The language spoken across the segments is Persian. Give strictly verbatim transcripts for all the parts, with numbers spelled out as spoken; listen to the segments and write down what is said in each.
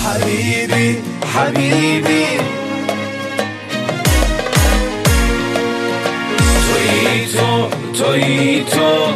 حبيبي حبيبي تویی تو تویی تو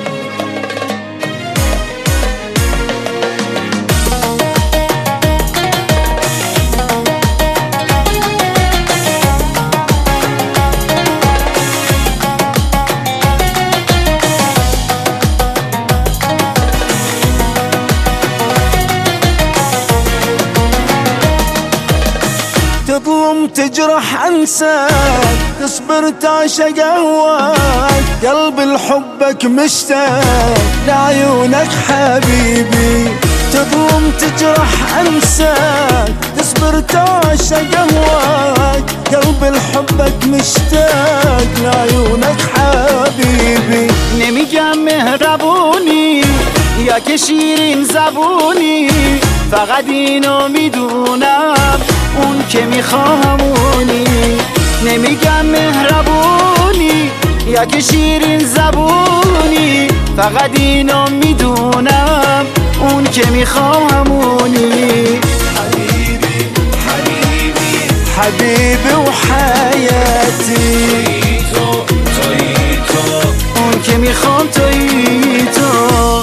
تظلم تجرح انساك تصبر تعشق اهواك قلبي لحبك مشتاق لعيونك حبيبي تظلم تجرح انساك تصبر تعشق اهواك قلبي لحبك مشتاق لعيونك حبيبي نمیگم مهربونی یا که شیرین زبونی فقط اینو میدونم اون که میخوامونی نمیگم مهربونی یا که شیرین زبونی فقط اینو میدونم اون که میخوامونی حبيبي حبيبي حبيبي وحياتي تویی تو تویی تو اون که میخوام تویی تو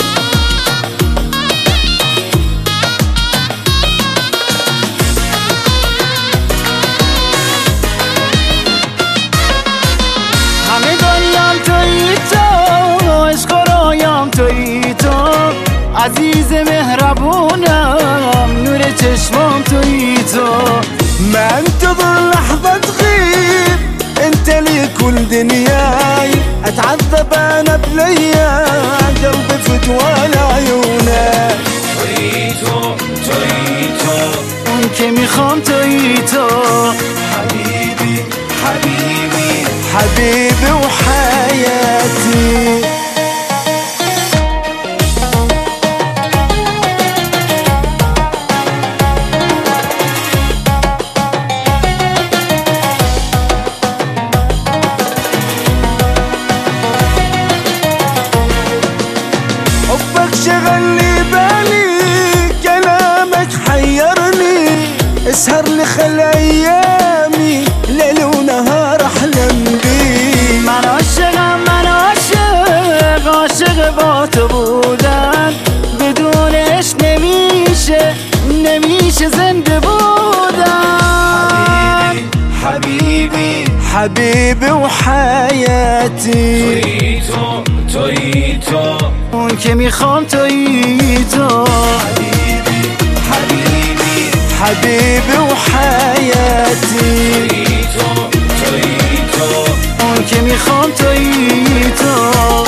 همه دنیام تویی تو عشق و رویام تویی تو عزیز مهربونم نور چشمام تویی تو ما انتظر لحظة تغيب انت لي كل دنياي اتعذب انا بلياك قلبي فتوى لعيونك تویی تو تویی تو اون که میخوام تویی تو حبيبي حبيبي حبيبي وحياتي حبك شغل لي بالي كلامك حيرني اسهر لي خل ايامي ليل ونهار احلم بيك من عاشقم من عاشق عاشق با تو بودن بدونش نمیشه نمیشه زنده بودن حبيبي حبيبي وحياتي تویی تو تویی تو اون که میخوام تویی تو حبيبي حبيبي حبيبي وحياتي تویی تو تویی تو اون که میخوام تویی تو